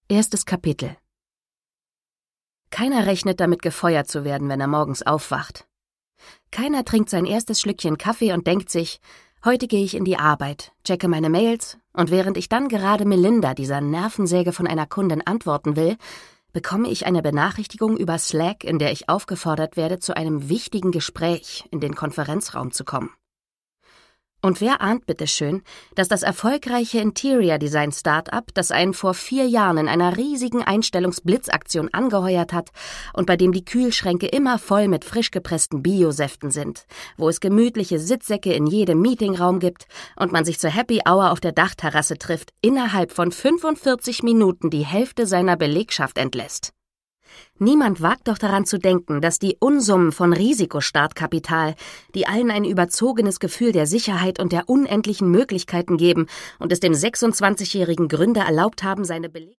Erstes Kapitel. Keiner rechnet damit, gefeuert zu werden, wenn er morgens aufwacht. Keiner trinkt sein erstes Schlückchen Kaffee und denkt sich, heute gehe ich in die Arbeit, checke meine Mails und während ich dann gerade Melinda, dieser Nervensäge von einer Kundin, antworten will, bekomme ich eine Benachrichtigung über Slack, in der ich aufgefordert werde, zu einem wichtigen Gespräch in den Konferenzraum zu kommen. Und wer ahnt bitteschön, dass das erfolgreiche Interior-Design-Startup, das einen vor 4 Jahren in einer riesigen Einstellungsblitzaktion angeheuert hat und bei dem die Kühlschränke immer voll mit frisch gepressten Biosäften sind, wo es gemütliche Sitzsäcke in jedem Meetingraum gibt und man sich zur Happy Hour auf der Dachterrasse trifft, innerhalb von 45 Minuten die Hälfte seiner Belegschaft entlässt? Niemand wagt doch daran zu denken, dass die Unsummen von Risikostartkapital, die allen ein überzogenes Gefühl der Sicherheit und der unendlichen Möglichkeiten geben und es dem 26-jährigen Gründer erlaubt haben, seine